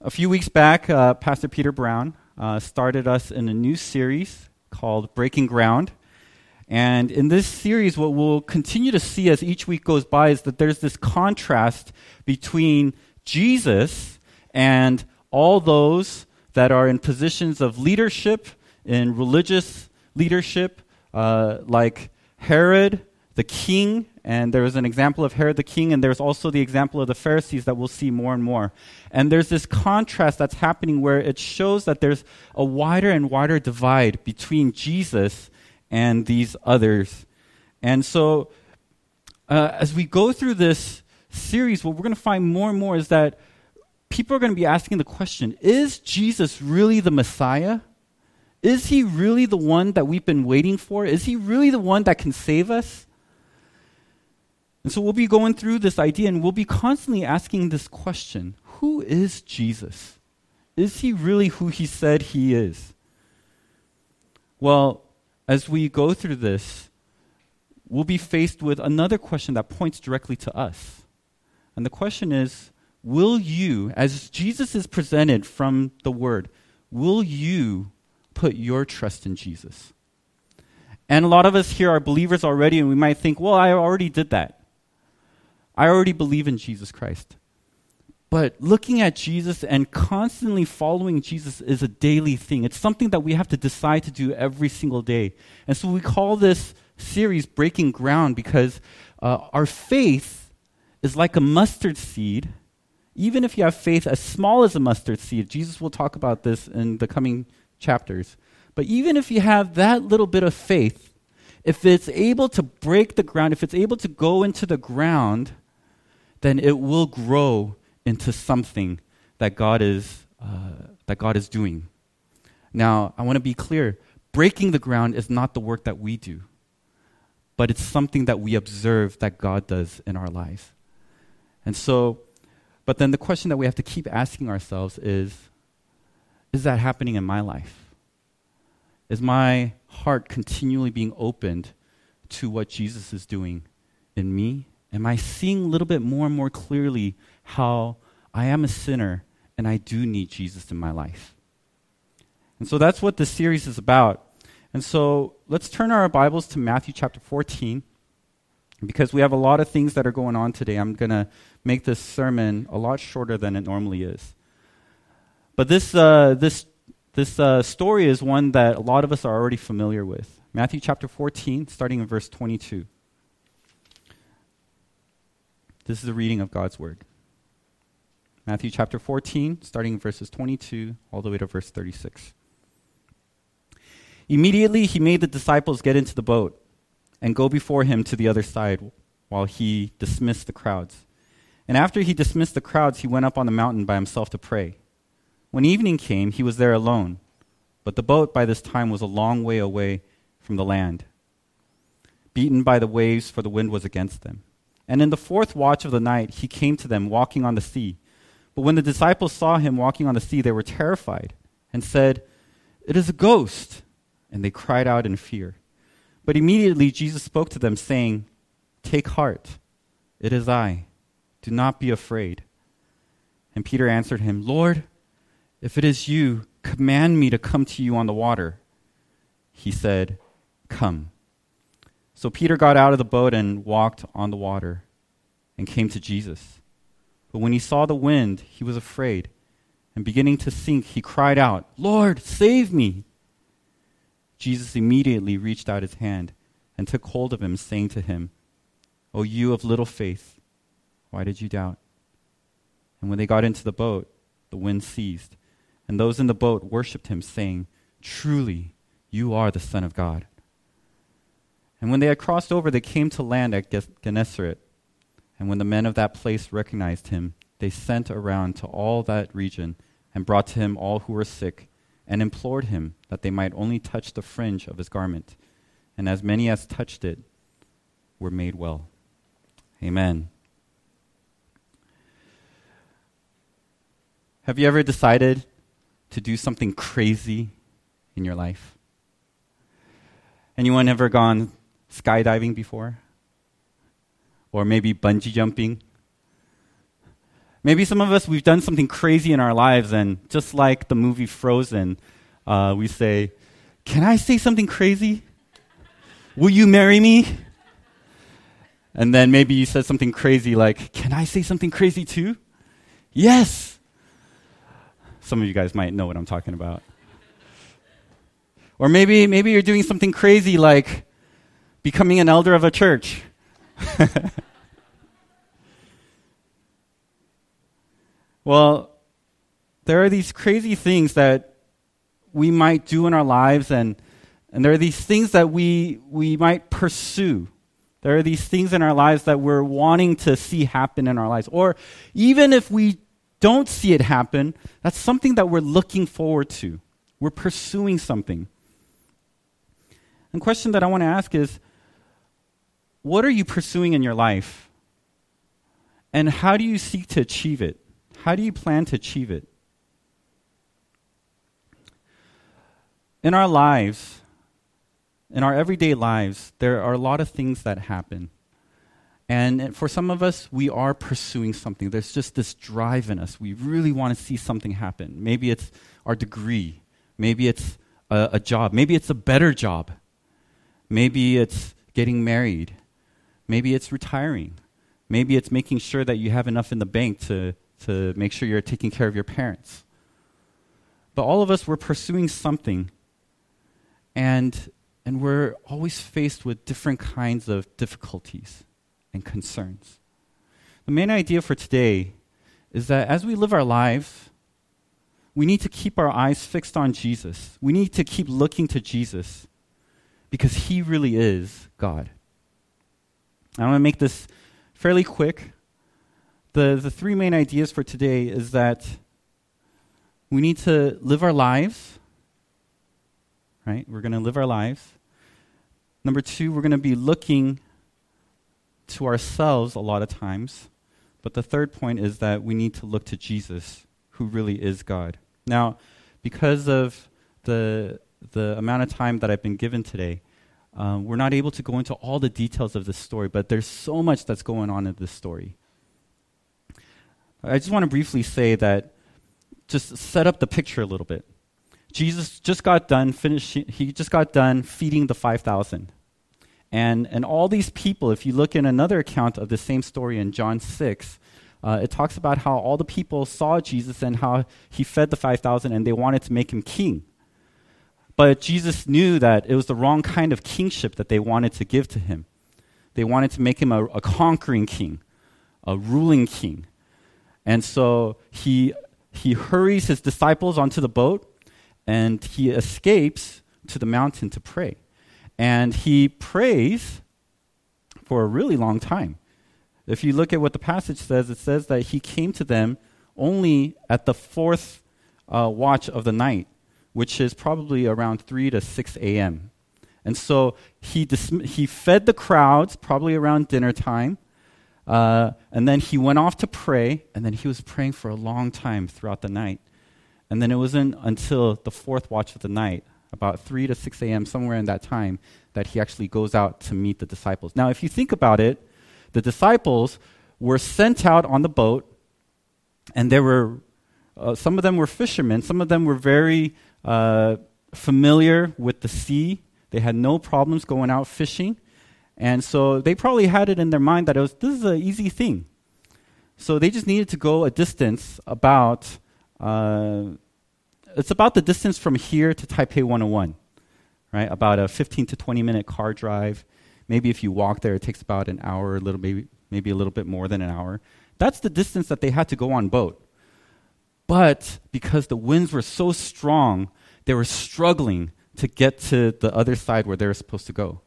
A few weeks back, Pastor Peter Brown started us in a new series called Breaking Ground. And in this series, what we'll continue to see as each week goes by is that there's this contrast between Jesus and all those that are in positions of leadership, in religious leadership, like Herod, the king. And there was an example of Herod the king, and there's also the example of the Pharisees that we'll see more and more. And there's this contrast that's happening where it shows that there's a wider and wider divide between Jesus and these others. And so as we go through this series, what we're going to find more and more is that people are going to be asking the question, is Jesus really the Messiah? Is he really the one that we've been waiting for? Is he really the one that can save us? And so we'll be going through this idea, and we'll be constantly asking this question, who is Jesus? Is he really who he said he is? Well, as we go through this, we'll be faced with another question that points directly to us. And the question is, will you, as Jesus is presented from the Word, will you put your trust in Jesus? And a lot of us here are believers already, and we might think, well, I already did that. I already believe in Jesus Christ. But looking at Jesus and constantly following Jesus is a daily thing. It's something that we have to decide to do every single day. And so we call this series Breaking Ground because our faith is like a mustard seed. Even if you have faith as small as a mustard seed, Jesus will talk about this in the coming chapters. But even if you have that little bit of faith, if it's able to break the ground, if it's able to go into the ground, then it will grow into something that God is doing. Now, I want to be clear. Breaking the ground is not the work that we do, but it's something that we observe that God does in our lives. And so, but then the question that we have to keep asking ourselves is that happening in my life? Is my heart continually being opened to what Jesus is doing in me? Am I seeing a little bit more and more clearly how I am a sinner and I do need Jesus in my life? And so that's what this series is about. And so let's turn our Bibles to Matthew chapter 14, because we have a lot of things that are going on today. I'm going to make this sermon a lot shorter than it normally is. But this story is one that a lot of us are already familiar with. Matthew chapter 14, starting in verse 22. This is a reading of God's Word. Matthew chapter 14, starting in verses 22 all the way to verse 36. Immediately he made the disciples get into the boat and go before him to the other side while he dismissed the crowds. And after he dismissed the crowds, he went up on the mountain by himself to pray. When evening came, he was there alone, but the boat by this time was a long way away from the land, beaten by the waves, for the wind was against them. And in the fourth watch of the night, he came to them walking on the sea. But when the disciples saw him walking on the sea, they were terrified and said, "It is a ghost." And they cried out in fear. But immediately Jesus spoke to them, saying, "Take heart, it is I. Do not be afraid." And Peter answered him, "Lord, if it is you, command me to come to you on the water." He said, "Come." So Peter got out of the boat and walked on the water and came to Jesus. But when he saw the wind, he was afraid, and beginning to sink, he cried out, "Lord, save me!" Jesus immediately reached out his hand and took hold of him, saying to him, "O you of little faith, why did you doubt?" And when they got into the boat, the wind ceased, and those in the boat worshipped him, saying, "Truly, you are the Son of God." And when they had crossed over, they came to land at Gennesaret. And when the men of that place recognized him, they sent around to all that region and brought to him all who were sick and implored him that they might only touch the fringe of his garment. And as many as touched it were made well. Amen. Have you ever decided to do something crazy in your life? Anyone ever gone skydiving before? Or maybe bungee jumping? Maybe some of us, we've done something crazy in our lives, and just like the movie Frozen, we say, "Can I say something crazy? Will you marry me?" And then maybe you said something crazy like, "Can I say something crazy too?" Yes! Some of you guys might know what I'm talking about. Or maybe you're doing something crazy like becoming an elder of a church. Well, there are these crazy things that we might do in our lives, and there are these things that we might pursue. There are these things in our lives that we're wanting to see happen in our lives. Or even if we don't see it happen, that's something that we're looking forward to. We're pursuing something. And the question that I want to ask is, what are you pursuing in your life? And how do you seek to achieve it? How do you plan to achieve it? In our lives, in our everyday lives, there are a lot of things that happen. And for some of us, we are pursuing something. There's just this drive in us. We really want to see something happen. Maybe it's our degree. Maybe it's a job. Maybe it's a better job. Maybe it's getting married. Maybe it's retiring. Maybe it's making sure that you have enough in the bank to make sure you're taking care of your parents. But all of us, we're pursuing something. And we're always faced with different kinds of difficulties and concerns. The main idea for today is that as we live our lives, we need to keep our eyes fixed on Jesus. We need to keep looking to Jesus because he really is God. I want to make this fairly quick. The three main ideas for today is that we need to live our lives, right? We're going to live our lives. Number two, we're going to be looking to ourselves a lot of times. But the third point is that we need to look to Jesus, who really is God. Now, because of the amount of time that I've been given today, we're not able to go into all the details of this story, but there's so much that's going on in this story. I just want to briefly say that, just set up the picture a little bit. Jesus just got done feeding the 5,000. And all these people, if you look in another account of the same story in John 6, it talks about how all the people saw Jesus and how he fed the 5,000 and they wanted to make him king. But Jesus knew that it was the wrong kind of kingship that they wanted to give to him. They wanted to make him a conquering king, a ruling king. And so he hurries his disciples onto the boat and he escapes to the mountain to pray. And he prays for a really long time. If you look at what the passage says, it says that he came to them only at the fourth watch of the night, which is probably around 3 to 6 a.m. And so he fed the crowds probably around dinner time, and then he went off to pray, and then he was praying for a long time throughout the night. And then it wasn't until the fourth watch of the night, about 3 to 6 a.m., somewhere in that time, that he actually goes out to meet the disciples. Now, if you think about it, the disciples were sent out on the boat, and there were some of them were fishermen, some of them were very familiar with the sea. They had no problems going out fishing. And so they probably had it in their mind that this is an easy thing. So they just needed to go a distance about, it's about the distance from here to Taipei 101, right? About a 15 to 20 minute car drive. Maybe if you walk there, it takes about an hour, maybe a little bit more than an hour. That's the distance that they had to go on boat. But because the winds were so strong, they were struggling to get to the other side where they were supposed to go.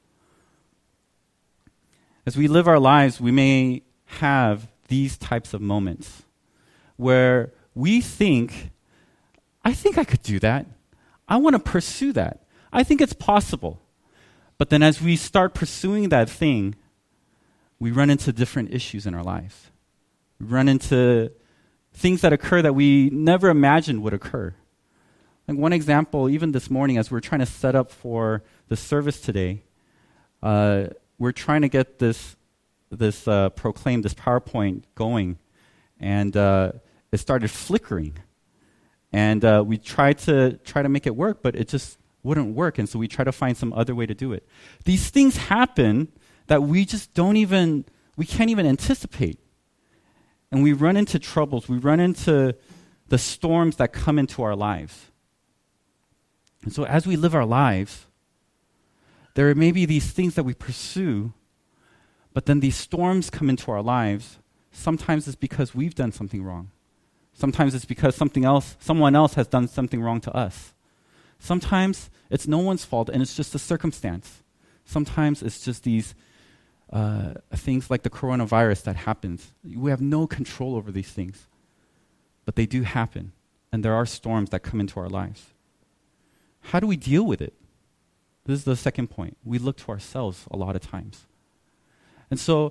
As we live our lives, we may have these types of moments where we think, I think I could do that. I want to pursue that. I think it's possible. But then as we start pursuing that thing, we run into different issues in our lives. We run into things that occur that we never imagined would occur. Like one example, even this morning as we're trying to set up for the service today, we're trying to get this PowerPoint going. and it started flickering. And we tried to make it work, but it just wouldn't work. And so we tried to find some other way to do it. These things happen that we just we can't even anticipate. And we run into troubles. We run into the storms that come into our lives. And so as we live our lives, there may be these things that we pursue, but then these storms come into our lives. Sometimes it's because we've done something wrong. Sometimes it's because someone else has done something wrong to us. Sometimes it's no one's fault and it's just a circumstance. Sometimes it's just these things like the coronavirus that happens. We have no control over these things, but they do happen, and there are storms that come into our lives. How do we deal with it? This is the second point. We look to ourselves a lot of times. And so,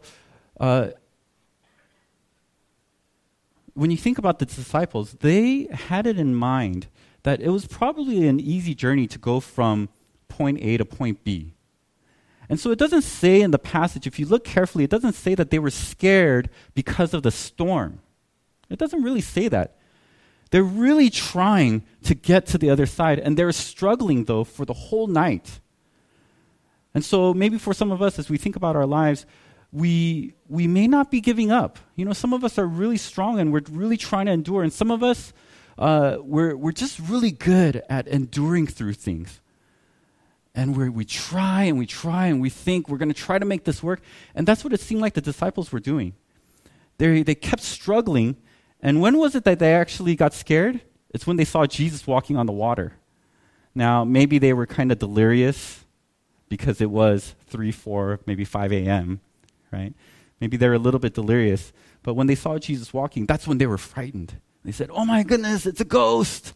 when you think about the disciples, they had it in mind that it was probably an easy journey to go from point A to point B. And so it doesn't say in the passage, if you look carefully, it doesn't say that they were scared because of the storm. It doesn't really say that. They're really trying to get to the other side, and they're struggling, though, for the whole night. And so maybe for some of us, as we think about our lives, we may not be giving up. You know, some of us are really strong, and we're really trying to endure, and some of us, we're just really good at enduring through things. And we try and we try and we think we're going to try to make this work. And that's what it seemed like the disciples were doing. They kept struggling. And when was it that they actually got scared? It's when they saw Jesus walking on the water. Now, maybe they were kind of delirious because it was 3, 4, maybe 5 a.m., right? Maybe they were a little bit delirious. But when they saw Jesus walking, that's when they were frightened. They said, "Oh my goodness, it's a ghost."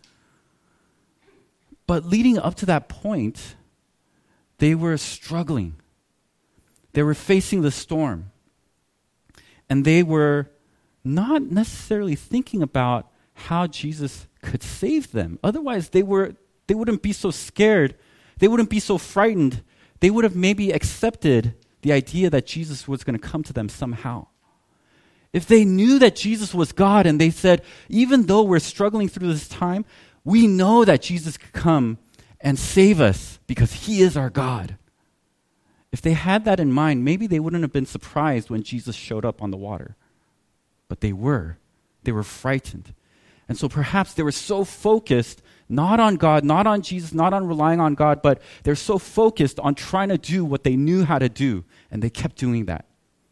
But leading up to that point, they were struggling. They were facing the storm. And they were not necessarily thinking about how Jesus could save them. Otherwise, they wouldn't be so scared. They wouldn't be so frightened. They would have maybe accepted the idea that Jesus was going to come to them somehow. If they knew that Jesus was God and they said, even though we're struggling through this time, we know that Jesus could come and save us because he is our God. If they had that in mind, maybe they wouldn't have been surprised when Jesus showed up on the water. But they were. They were frightened. And so perhaps they were so focused, not on God, not on Jesus, not on relying on God, but they're so focused on trying to do what they knew how to do, and they kept doing that.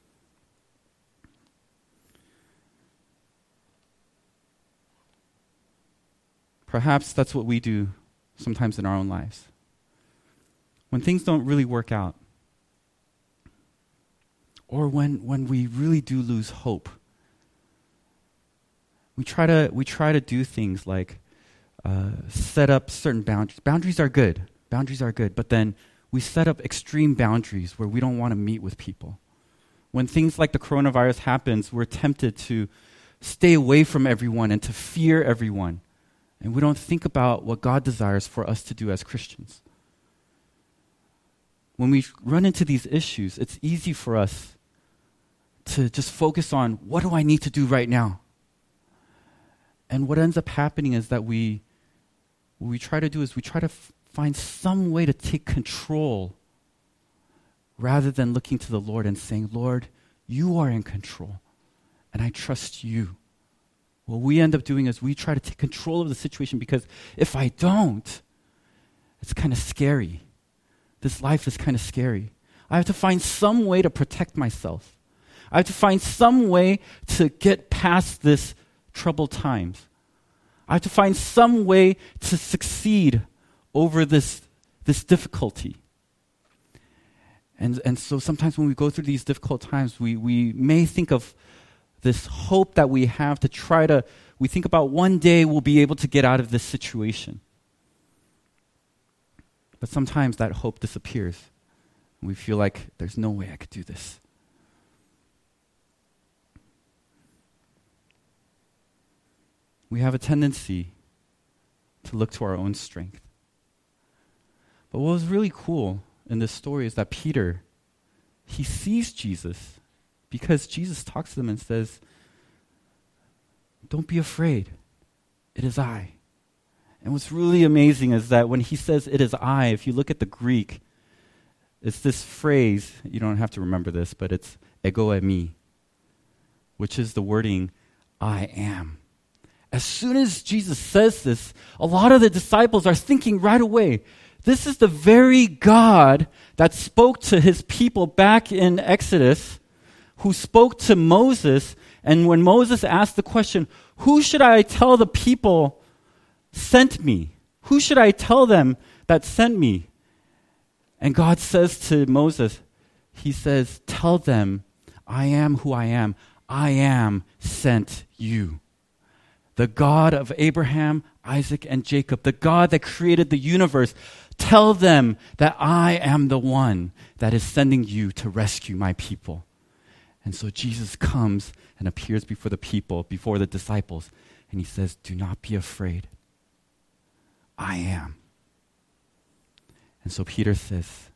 Perhaps that's what we do sometimes in our own lives. When things don't really work out, or when we really do lose hope, we try to do things like set up certain boundaries. Boundaries are good. Boundaries are good. But then we set up extreme boundaries where we don't want to meet with people. When things like the coronavirus happens, we're tempted to stay away from everyone and to fear everyone. And we don't think about what God desires for us to do as Christians. When we run into these issues, it's easy for us to just focus on, what do I need to do right now? And what ends up happening is that what we try to do is we try to find some way to take control rather than looking to the Lord and saying, "Lord, you are in control, and I trust you." What we end up doing is we try to take control of the situation, because if I don't, it's kind of scary. This life is kind of scary. I have to find some way to protect myself. I have to find some way to get past this troubled times. I have to find some way to succeed over this difficulty. And so sometimes when we go through these difficult times, we may think of this hope that we have to we think about one day we'll be able to get out of this situation. But sometimes that hope disappears. And we feel like there's no way I could do this. We have a tendency to look to our own strength. But what was really cool in this story is that Peter, he sees Jesus, because Jesus talks to them and says, Don't be afraid. It is I. And what's really amazing is that when he says it is I, if you look at the Greek, it's this phrase, you don't have to remember this, but it's ego eimi, which is the wording, I am. As soon as Jesus says this, a lot of the disciples are thinking right away, this is the very God that spoke to his people back in Exodus, who spoke to Moses, and when Moses asked the question, who should I tell the people sent me? Who should I tell them that sent me? And God says to Moses, he says, tell them, I am who I am. I am sent you. The God of Abraham, Isaac, and Jacob, the God that created the universe, tell them that I am the one that is sending you to rescue my people. And so Jesus comes and appears before the people, before the disciples, and he says, do not be afraid. I am. And so Peter says,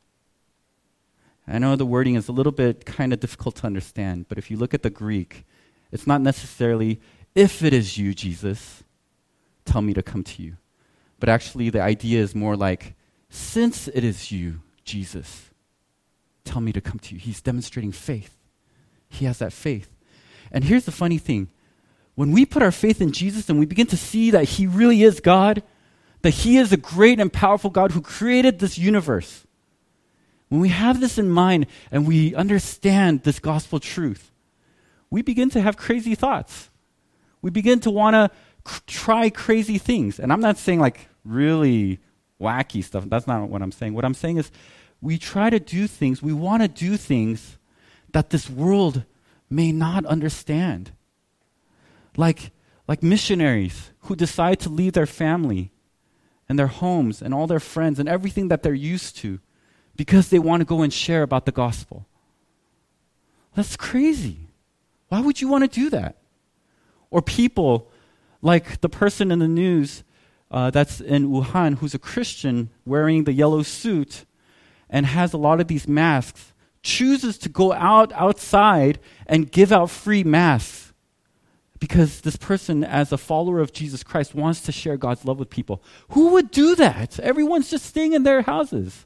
I know the wording is a little bit kind of difficult to understand, but if you look at the Greek, it's not necessarily, if it is you, Jesus, tell me to come to you. But actually the idea is more like, since it is you, Jesus, tell me to come to you. He's demonstrating faith. He has that faith. And here's the funny thing. When we put our faith in Jesus and we begin to see that he really is God, that he is a great and powerful God who created this universe, when we have this in mind and we understand this gospel truth, we begin to have crazy thoughts. We begin to want to try crazy things. And I'm not saying like really wacky stuff. That's not what I'm saying. What I'm saying is we try to do things, we want to do things that this world may not understand. Like missionaries who decide to leave their family and their homes and all their friends and everything that they're used to because they want to go and share about the gospel. That's crazy. Why would you want to do that? Or people like the person in the news that's in Wuhan who's a Christian wearing the yellow suit and has a lot of these masks, chooses to go outside and give out free masks because this person, as a follower of Jesus Christ, wants to share God's love with people. Who would do that? Everyone's just staying in their houses.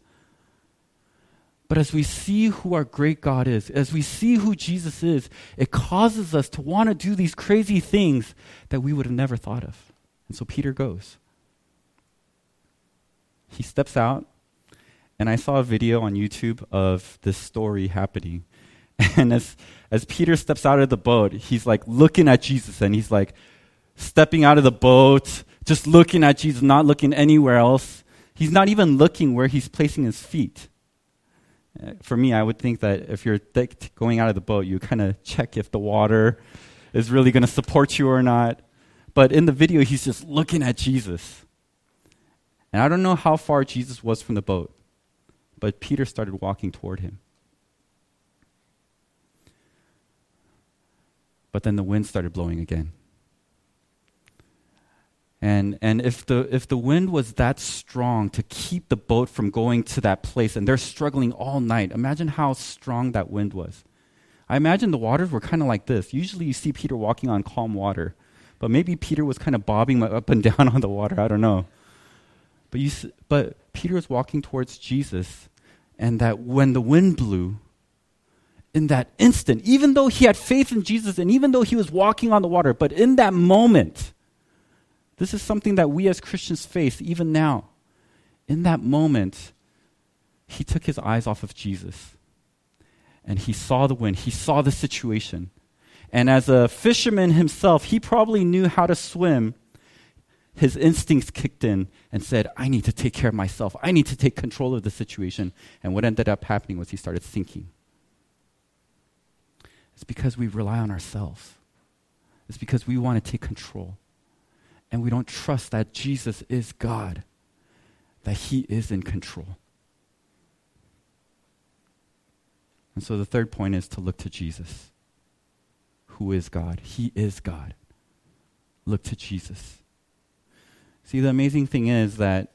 But as we see who our great God is, as we see who Jesus is, it causes us to want to do these crazy things that we would have never thought of. And so Peter goes. He steps out, and I saw a video on YouTube of this story happening. And as Peter steps out of the boat, he's like looking at Jesus, and he's like stepping out of the boat, just looking at Jesus, not looking anywhere else. He's not even looking where he's placing his feet. For me, I would think that if you're going out of the boat, you kind of check if the water is really going to support you or not. But in the video, he's just looking at Jesus. And I don't know how far Jesus was from the boat, but Peter started walking toward him. But then the wind started blowing again. And if the wind was that strong to keep the boat from going to that place, and they're struggling all night, imagine how strong that wind was. I imagine the waters were kind of like this. Usually you see Peter walking on calm water, but maybe Peter was kind of bobbing up and down on the water. I don't know. But Peter was walking towards Jesus, and that when the wind blew, in that instant, even though he had faith in Jesus, and even though he was walking on the water, but in that moment, this is something that we as Christians face even now. In that moment, he took his eyes off of Jesus. And he saw the wind. He saw the situation. And as a fisherman himself, he probably knew how to swim. His instincts kicked in and said, I need to take care of myself. I need to take control of the situation. And what ended up happening was he started sinking. It's because we rely on ourselves. It's because we want to take control. And we don't trust that Jesus is God, that he is in control. And so the third point is to look to Jesus, who is God. He is God. Look to Jesus. See, the amazing thing is that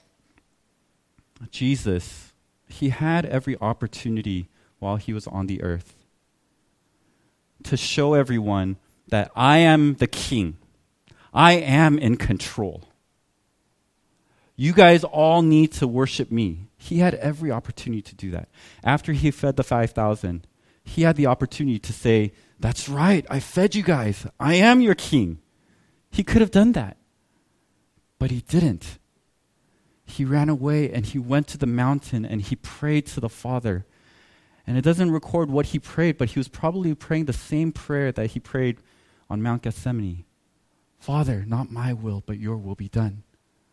Jesus, he had every opportunity while he was on the earth to show everyone that I am the king. I am in control. You guys all need to worship me. He had every opportunity to do that. After he fed the 5,000, he had the opportunity to say, that's right, I fed you guys. I am your king. He could have done that, but he didn't. He ran away and he went to the mountain and he prayed to the Father. And it doesn't record what he prayed, but he was probably praying the same prayer that he prayed on Mount Gethsemane. Father, not my will, but your will be done.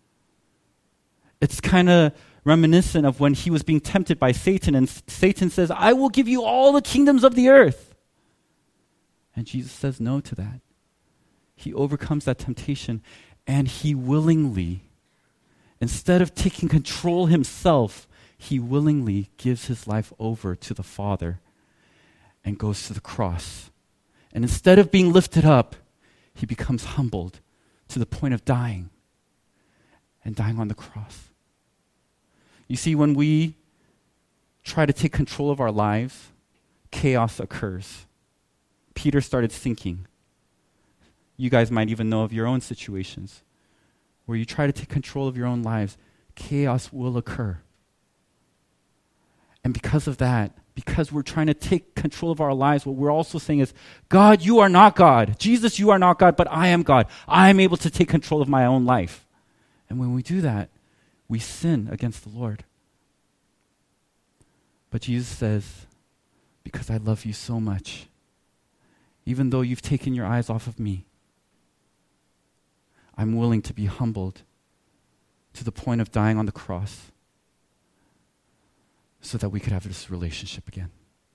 It's kind of reminiscent of when he was being tempted by Satan, and Satan says, I will give you all the kingdoms of the earth. And Jesus says no to that. He overcomes that temptation, and he willingly, instead of taking control himself, he willingly gives his life over to the Father and goes to the cross. And instead of being lifted up, he becomes humbled to the point of dying and dying on the cross. You see, when we try to take control of our lives, chaos occurs. Peter started sinking. You guys might even know of your own situations where you try to take control of your own lives. Chaos will occur. And because of that, because we're trying to take control of our lives, what we're also saying is, God, you are not God. Jesus, you are not God, but I am God. I am able to take control of my own life. And when we do that, we sin against the Lord. But Jesus says, because I love you so much, even though you've taken your eyes off of me, I'm willing to be humbled to the point of dying on the cross so that we could have this relationship again.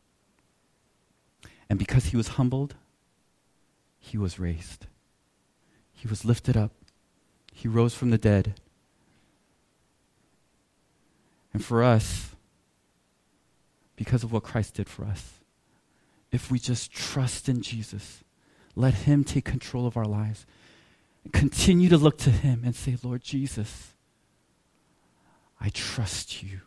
And because he was humbled, he was raised. He was lifted up. He rose from the dead. And for us, because of what Christ did for us, if we just trust in Jesus, let him take control of our lives, continue to look to him and say, Lord Jesus, I trust you.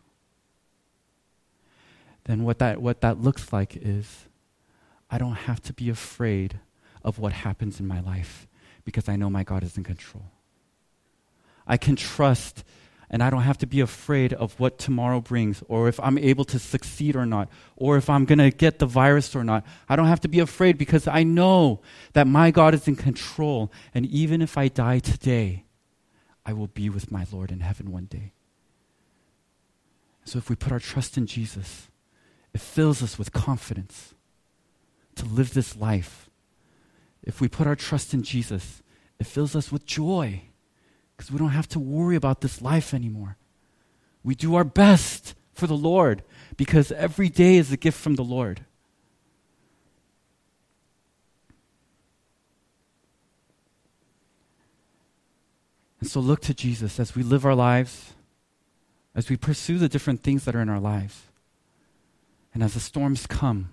Then what that looks like is, I don't have to be afraid of what happens in my life because I know my God is in control. I can trust, and I don't have to be afraid of what tomorrow brings, or if I'm able to succeed or not, or if I'm going to get the virus or not. I don't have to be afraid because I know that my God is in control, and even if I die today, I will be with my Lord in heaven one day. So if we put our trust in Jesus, it fills us with confidence to live this life. If we put our trust in Jesus, it fills us with joy because we don't have to worry about this life anymore. We do our best for the Lord because every day is a gift from the Lord. And so look to Jesus as we live our lives, as we pursue the different things that are in our lives. And as the storms come,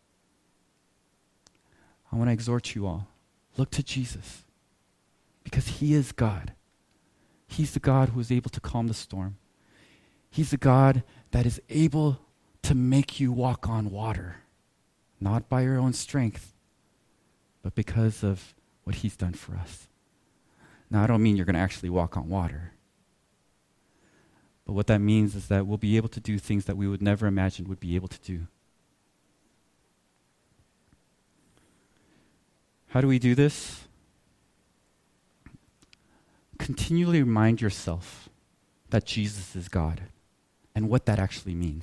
I want to exhort you all, look to Jesus because he is God. He's the God who is able to calm the storm. He's the God that is able to make you walk on water, not by your own strength, but because of what he's done for us. Now, I don't mean you're going to actually walk on water. But what that means is that we'll be able to do things that we would never imagine would be able to do. How do we do this? Continually remind yourself that Jesus is God and what that actually means.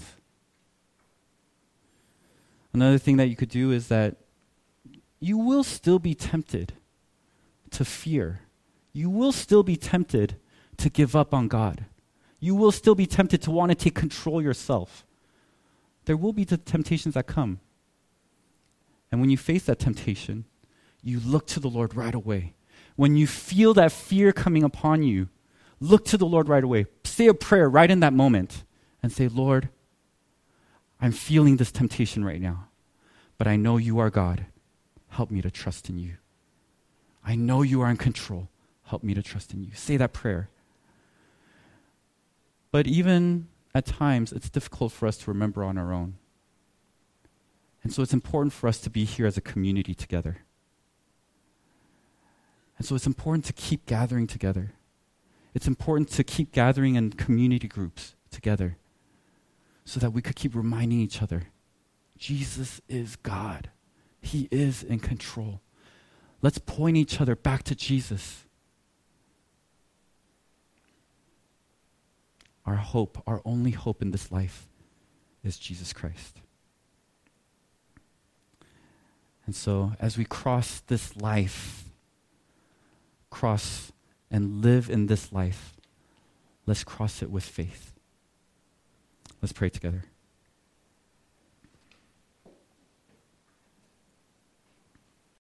Another thing that you could do is that you will still be tempted to fear. You will still be tempted to give up on God. You will still be tempted to want to take control yourself. There will be the temptations that come. And when you face that temptation, you look to the Lord right away. When you feel that fear coming upon you, look to the Lord right away. Say a prayer right in that moment and say, Lord, I'm feeling this temptation right now, but I know you are God. Help me to trust in you. I know you are in control. Help me to trust in you. Say that prayer. But even at times, it's difficult for us to remember on our own. And so it's important for us to be here as a community together. And so it's important to keep gathering together. It's important to keep gathering in community groups together so that we could keep reminding each other, Jesus is God. He is in control. Let's point each other back to Jesus. Our hope, our only hope in this life is Jesus Christ. And so as we cross this life, cross and live in this life, let's cross it with faith. Let's pray together.